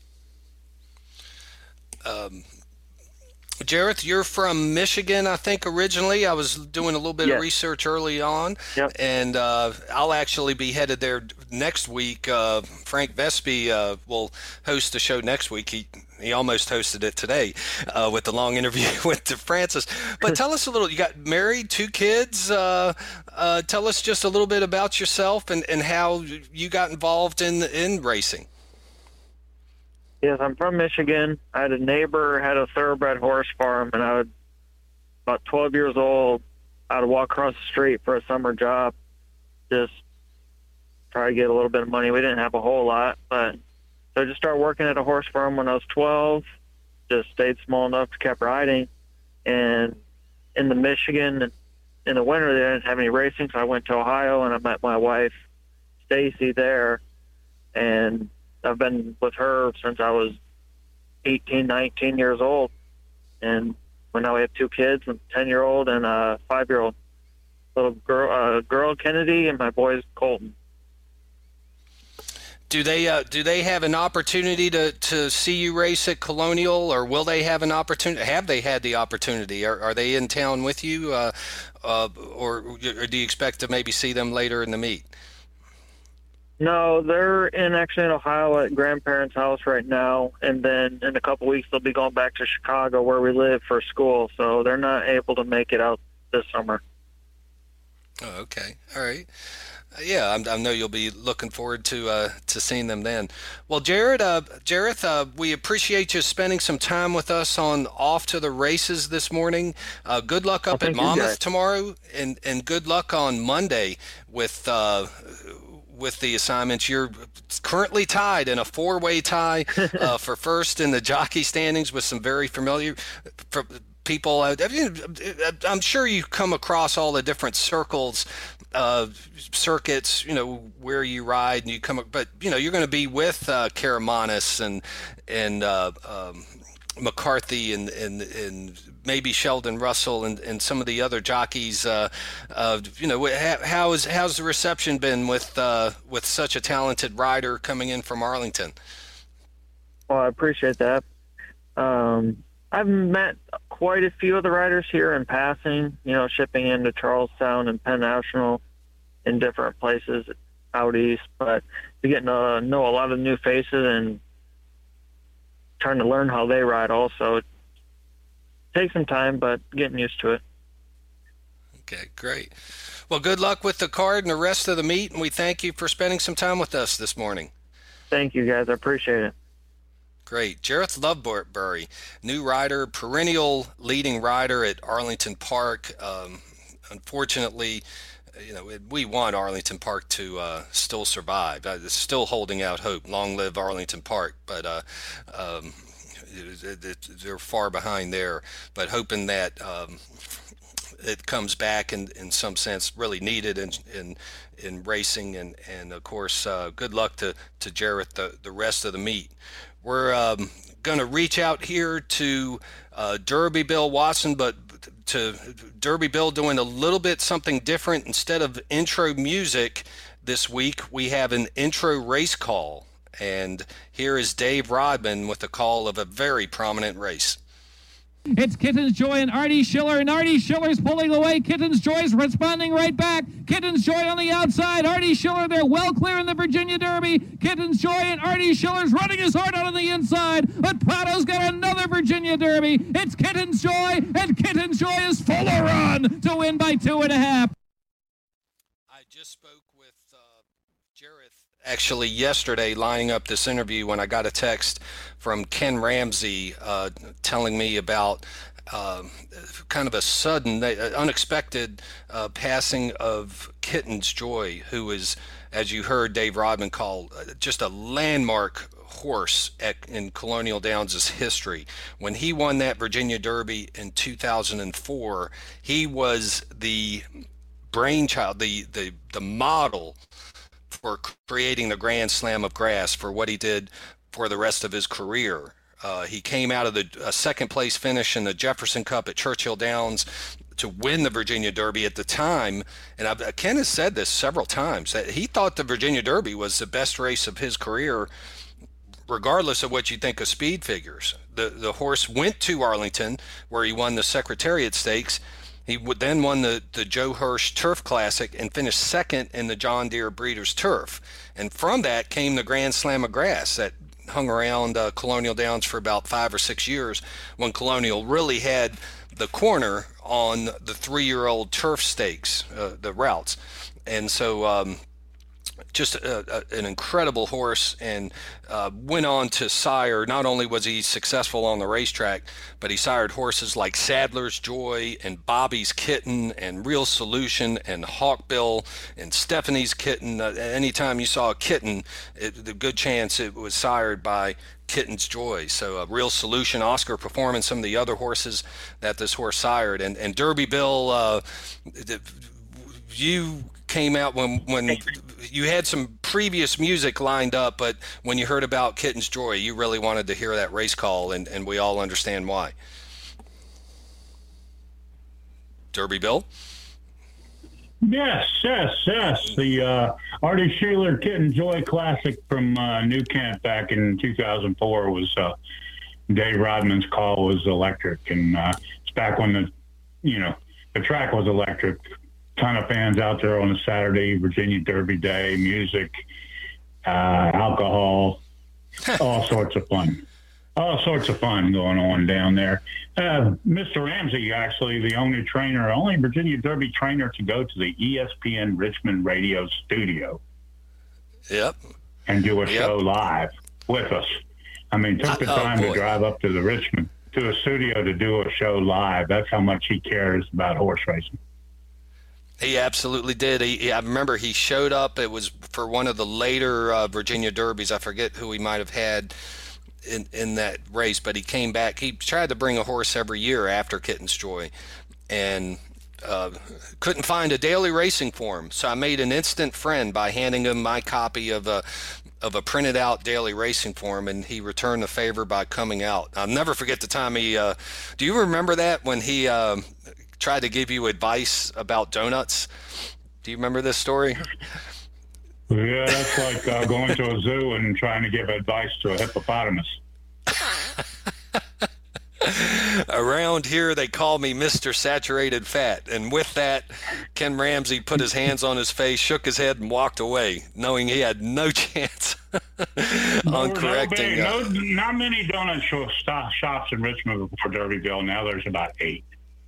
Jareth, you're from Michigan, I think, originally. I was doing a little bit of research early on, and I'll actually be headed there next week. Frank Vespi will host a show next week. He almost hosted it today with the long interview with Francis. But tell us a little. You got married, 2 kids. Tell us just a little bit about yourself and how you got involved in racing. Yes, I'm from Michigan. I had a neighbor had a thoroughbred horse farm, and I was about 12 years old. I would walk across the street for a summer job, just try to get a little bit of money. We didn't have a whole lot, but so I just started working at a horse farm when I was 12. Just stayed small enough to keep riding, and in the Michigan in the winter they didn't have any racing, so I went to Ohio and I met my wife Stacy there, and I've been with her since I was 18, 19 years old. And now we have 2 kids, a 10-year-old and a 5-year-old. Little girl Kennedy, and my boy's Colton. Do they have an opportunity to see you race at Colonial, or will they have an opportunity? Have they had the opportunity? Are they in town with you, or do you expect to maybe see them later in the meet? No, they're in Ohio at grandparents' house right now, and then in a couple weeks they'll be going back to Chicago where we live for school, so they're not able to make it out this summer. Oh, okay. All right. Yeah, I know you'll be looking forward to seeing them then. Well, Jareth, we appreciate you spending some time with us on Off to the Races this morning. Good luck up at Monmouth tomorrow, and good luck on Monday with the assignments. You're currently tied in a 4-way tie for first in the jockey standings with some very familiar people. I'm sure you come across all the different circuits, where you ride, and you come. But you're going to be with Karamanis and McCarthy and maybe Sheldon Russell and some of the other jockeys. How's the reception been with such a talented rider coming in from Arlington? Well, I appreciate that. I've met quite a few of the riders here in passing, shipping into Charlestown and Penn National in different places out east, but you're getting to know a lot of new faces and trying to learn how they ride also. It takes some time, but getting used to it. Okay, great. Well, good luck with the card and the rest of the meet, and we thank you for spending some time with us this morning. Thank you, guys. I appreciate it. Great. Jareth Lovebury, new rider, perennial leading rider at Arlington Park. Unfortunately, we want Arlington Park to still survive. It's still holding out hope. Long live Arlington Park, but they're far behind there. But hoping that it comes back in some sense really needed in racing, and of course good luck to Jareth the rest of the meet. We're going to reach out here to Derby Bill Watson, but to Derby Bill doing a little bit something different. Instead of intro music this week, we have an intro race call. And here is Dave Rodman with the call of a very prominent race. It's Kitten's Joy and Artie Schiller, and Artie Schiller's pulling away. Kitten's Joy's responding right back. Kitten's Joy on the outside. Artie Schiller, they're well clear in the Virginia Derby. Kitten's Joy and Artie Schiller's running his heart out on the inside, but Prado's got another Virginia Derby. It's Kitten's Joy, and Kitten's Joy is full of run to win by 2.5. I just spoke with Jareth actually yesterday lining up this interview when I got a text from Ken Ramsey telling me about kind of a sudden, unexpected passing of Kitten's Joy, who is, as you heard Dave Rodman call, just a landmark horse in Colonial Downs' history. When he won that Virginia Derby in 2004, he was the brainchild, the model for creating the Grand Slam of Grass for what he did for the rest of his career. He came out of a second place finish in the Jefferson Cup at Churchill Downs to win the Virginia Derby at the time. And Ken has said this several times, that he thought the Virginia Derby was the best race of his career, regardless of what you think of speed figures. The horse went to Arlington, where he won the Secretariat Stakes. He then won the Joe Hirsch Turf Classic and finished second in the John Deere Breeders' Turf. And from that came the Grand Slam of Grass that hung around Colonial Downs for about 5 or 6 years, when Colonial really had the corner on the 3-year-old turf stakes, the routes. And so just an incredible horse, and went on to sire, not only was he successful on the racetrack, but he sired horses like Sadler's Joy and Bobby's Kitten and Real Solution and Hawkbill and Stephanie's Kitten. Anytime you saw a kitten, the good chance it was sired by Kitten's Joy. So Real Solution, Oscar Performance, some of the other horses that this horse sired. And Derby Bill, you came out when you had some previous music lined up, but when you heard about Kitten's Joy, you really wanted to hear that race call, and we all understand why. Derby Bill? Yes. The Artie Schiller Kitten's Joy Classic from New Kent back in 2004 was Dave Rodman's call was electric, and it's back when the track was electric. Ton of fans out there on a Saturday, Virginia Derby Day, music, alcohol, all sorts of fun going on down there. Mr. Ramsey, actually the only Virginia Derby trainer to go to the ESPN Richmond radio studio. Yep. And do a show live with us. I mean, took the time to drive up to the studio to do a show live. That's how much he cares about horse racing. He absolutely did. I remember he showed up. It was for one of the later Virginia Derbies. I forget who he might have had in that race, but he came back. He tried to bring a horse every year after Kitten's Joy, and couldn't find a daily racing form. So I made an instant friend by handing him my copy of a printed out daily racing form, and he returned the favor by coming out. I'll never forget the time he. Do you remember that when he? Tried to give you advice about donuts? Do you remember this story? Yeah, that's like going to a zoo and trying to give advice to a hippopotamus. Around here, they call me Mr. Saturated Fat. And with that, Ken Ramsey put his hands on his face, shook his head, and walked away, knowing he had no chance on correcting. Not many donut shops in Richmond before Derby Bill. Now there's about 8.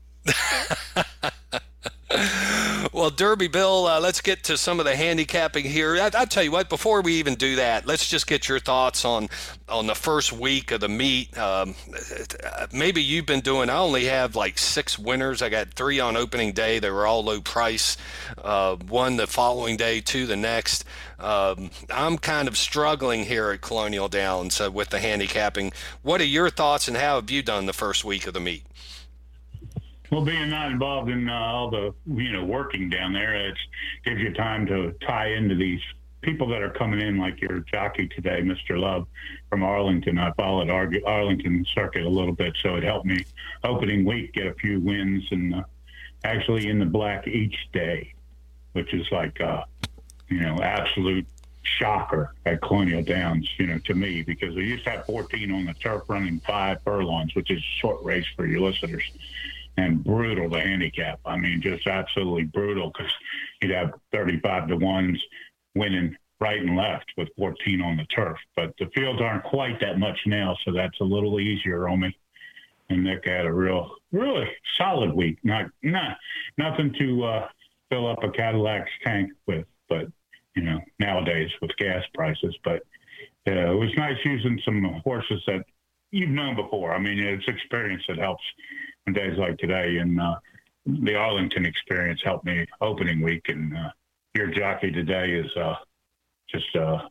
Well, Derby Bill, let's get to some of the handicapping here. I'll tell you what, before we even do that, let's just get your thoughts on the first week of the meet. Maybe you've been doing, I only have like 6 winners. I got 3 on opening day. They were all low price. 1 the following day, 2 the next. I'm kind of struggling here at Colonial Downs with the handicapping. What are your thoughts, and how have you done the first week of the meet? Well, being not involved in all the working down there, it gives you time to tie into these people that are coming in, like your jockey today, Mr. Love from Arlington. I followed Arlington circuit a little bit, so it helped me opening week get a few wins and actually in the black each day, which is like, absolute shocker at Colonial Downs, to me, because we used to have 14 on the turf running 5 furlongs, which is a short race for your listeners, and brutal to handicap. I mean, just absolutely brutal, because you'd have 35 to 1s winning right and left with 14 on the turf. But the fields aren't quite that much now, so that's a little easier on me. And Nick had a really solid week. Nothing to fill up a Cadillac's tank with, but nowadays with gas prices. But it was nice using some horses that you've known before. I mean, it's experience that helps on days like today. And the Arlington experience helped me opening week. And your jockey today is just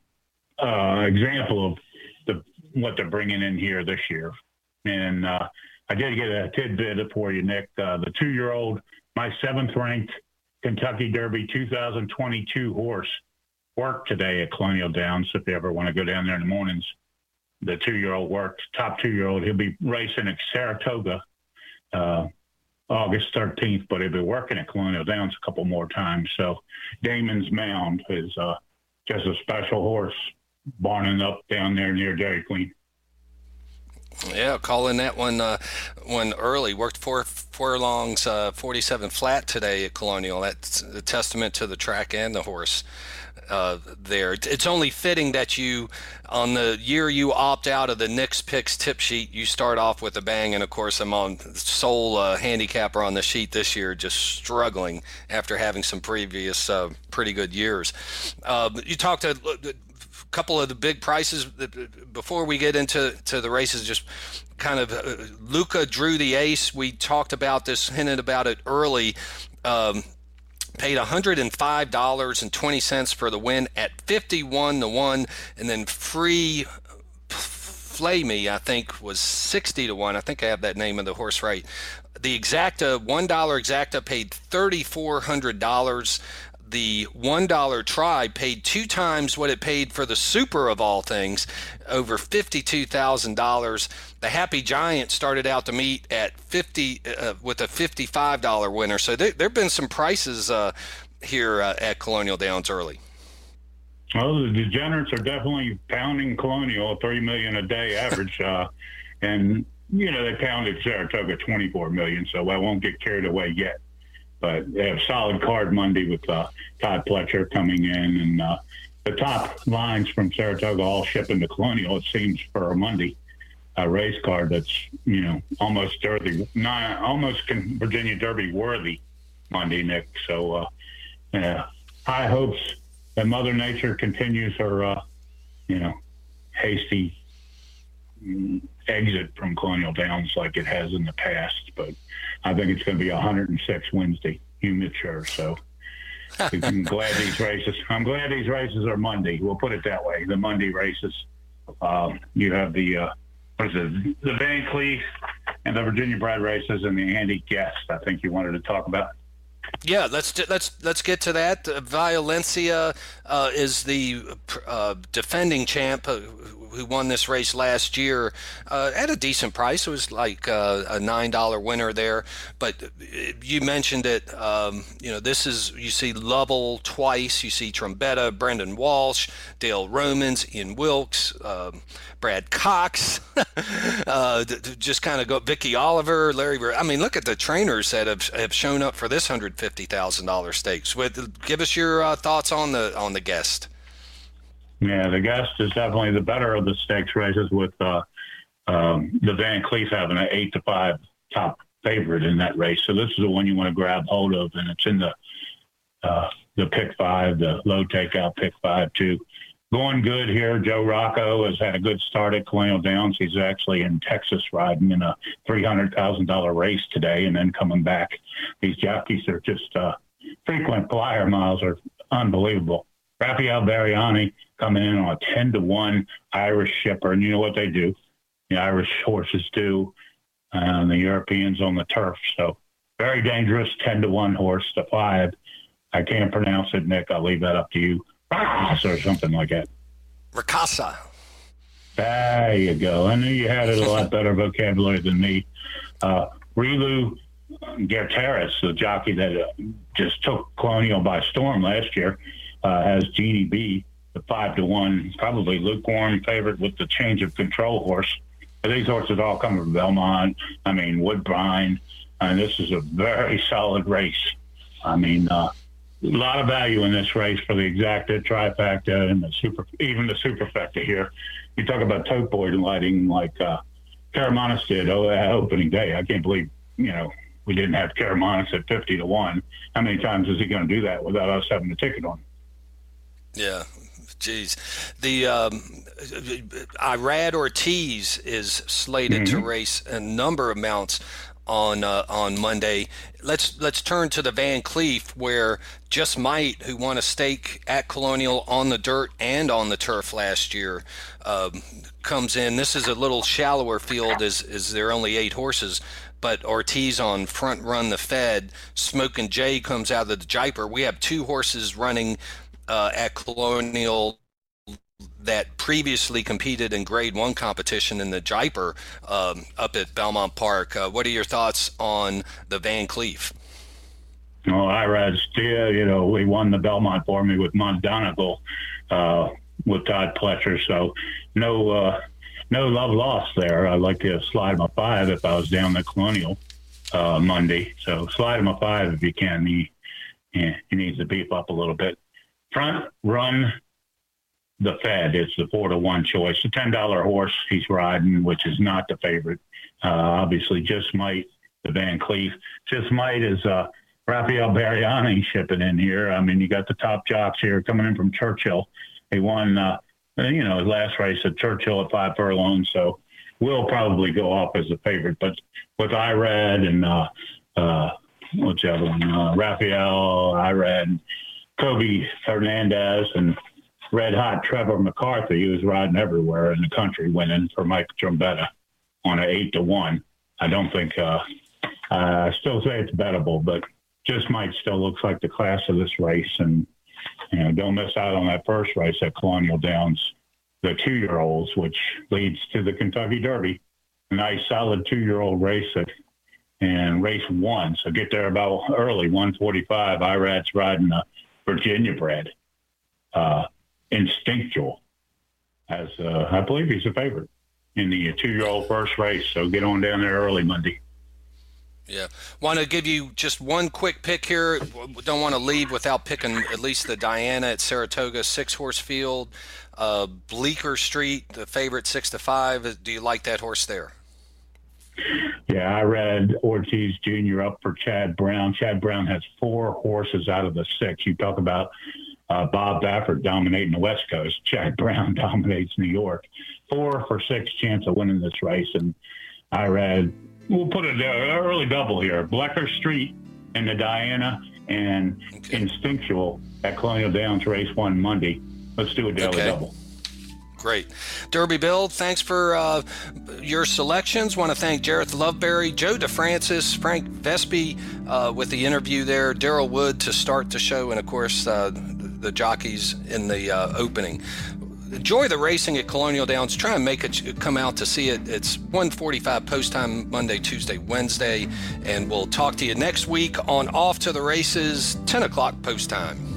an example of what they're bringing in here this year. And I did get a tidbit for you, Nick. The 2-year-old, my 7th ranked Kentucky Derby 2022 horse, worked today at Colonial Downs. If you ever want to go down there in the mornings, the 2-year-old worked, top 2-year-old. He'll be racing at Saratoga August 13th, but he'll be working at Colonial Downs a couple more times. So Damon's Mound is just a special horse barning up down there near Dairy Queen. Yeah, calling that one early. Worked 4 furlongs, 47 flat today at Colonial. That's a testament to the track and the horse there. It's only fitting that you, on the year you opt out of the Nick's Picks tip sheet, you start off with a bang. And, of course, I'm on sole handicapper on the sheet this year, just struggling after having some previous pretty good years. You talked a couple of the big prices before we get into the races. Just kind of Luca drew the ace. We talked about this, hinted about it early. Paid $105.20 for the win at 51 to 1, and then Free Flay Me, I think, was 60 to 1. I think I have that name of the horse right. The Exacta, $1 Exacta paid $3,400. The $1 try paid 2 times what it paid for the Super of all things, over $52,000. The Happy Giant started out to meet at with a $55 winner. So there have been some prices here at Colonial Downs early. Well, the degenerates are definitely pounding Colonial, $3 million a day average, and they pounded Saratoga $24 million. So I won't get carried away yet. But they have solid card Monday with Todd Pletcher coming in, and the top lines from Saratoga all shipping to Colonial, it seems, for a Monday race card that's almost Virginia Derby worthy Monday, Nick. So high hopes that Mother Nature continues her hasty exit from Colonial Downs like it has in the past, but I think it's going to be 106 Wednesday, humidure. So I'm glad these races are Monday. We'll put it that way. The Monday races. You have the Van Cleef and the Virginia Bred races and the Andy Guest. I think you wanted to talk about. Yeah, let's get to that. Violencia is the defending champ who won this race last year at a decent price. It was like a $9 winner there. But you mentioned it. This is, you see Lovell twice. You see Trombetta, Brendan Walsh, Dale Romans, Ian Wilkes, Brad Cox. Just kind of go Vicky Oliver, Larry. I mean, look at the trainers that have shown up for this $150,000 stakes. Give us your thoughts on the Guest. Yeah, the Guest is definitely the better of the stakes races, with the Van Cleef having an 8-5 top favorite in that race. So this is the one you want to grab hold of, and it's in the pick 5, the low takeout pick 5 too. Going good here. Joe Rocco has had a good start at Colonial Downs. He's actually in Texas riding in a $300,000 race today and then coming back. These jockeys are just frequent flyer miles are unbelievable. Rafael Bariani coming in on a 10-1 Irish shipper, and you know what they do. The Irish horses do, and the Europeans on the turf. So very dangerous 10-1 horse to 5. I can't pronounce it, Nick. I'll leave that up to you. or something like that. Ricasa. There you go. I knew you had a lot better vocabulary than me. Rilu Gutierrez, the jockey that just took Colonial by storm last year, has Jeannie B, the 5-1, probably lukewarm favorite with the change of control horse. But these horses all come from Belmont. I mean, Woodbine. And this is a very solid race. I mean, a lot of value in this race for the exacta, trifecta, and even the superfecta here. You talk about tote board lighting like Caramonis did opening day. I can't believe, we didn't have Caramonis at 50-1. How many times is he going to do that without us having a ticket on? Yeah, geez. The Irad Ortiz is slated to race a number of mounts on Monday. Let's turn to the Van Cleef, where Just Might, who won a stake at Colonial on the dirt and on the turf last year, comes in. This is a little shallower field, as there are only 8 horses, but Ortiz on Front Run the Fed. Smokin' Jay comes out of the Jaipur. We have 2 horses running at Colonial that previously competed in Grade 1 competition in the Jaipur up at Belmont Park. What are your thoughts on the Van Cleef? Well, Irad Steer, he won the Belmont for me with Mondonegal with Todd Pletcher, so no love lost there. I'd like to slide him a 5 if I was down the Colonial Monday. So slide him a 5 if you can. He needs to beef up a little bit. Front Run the Fed is the 4-1 choice. A $10 horse he's riding, which is not the favorite. Obviously, Just Might, the Van Cleef. Just Might is Rafael Bariani shipping in here. I mean, you got the top jocks here coming in from Churchill. He won, his last race at Churchill at 5 furlongs, so will probably go off as a favorite. But with Irad and what's the other one? Rafael, Irad, Kobe Hernandez, and Red Hot Trevor McCarthy, who's riding everywhere in the country, winning for Mike Trombetta on an 8-1. I don't think, I still say it's bettable, but Just Might still looks like the class of this race. And, don't miss out on that first race at Colonial Downs, the 2-year-olds, which leads to the Kentucky Derby. A nice, solid 2-year-old race and race 1. So get there about early, 1:45. Irad's riding a Virginia bred. Instinctual, as I believe he's a favorite in the 2-year-old first race. So get on down there early Monday. Yeah. Want to give you just one quick pick here. Don't want to leave without picking at least the Diana at Saratoga 6-horse field. Bleecker Street, the favorite 6-5. Do you like that horse there? Yeah, I read Ortiz Jr. up for Chad Brown. Chad Brown has 4 horses out of the 6. You talk about Bob Baffert dominating the West Coast. Chad Brown dominates New York. 4 for 6 chance of winning this race. And I read, we'll put it early double here. Bleecker Street in the Diana and Instinctual at Colonial Downs race 1 Monday. Let's do a daily double. Great. Derby Bill, thanks for your selections. Want to thank Jareth Loveberry, Joe DeFrancis, Frank Vespi with the interview there, Daryl Wood to start the show, and, of course, the jockeys in the opening. Enjoy the racing at Colonial Downs. Try and make it come out to see it. It's 1:45 post time, Monday, Tuesday, Wednesday, and we'll talk to you next week on Off to the Races, 10 o'clock post time.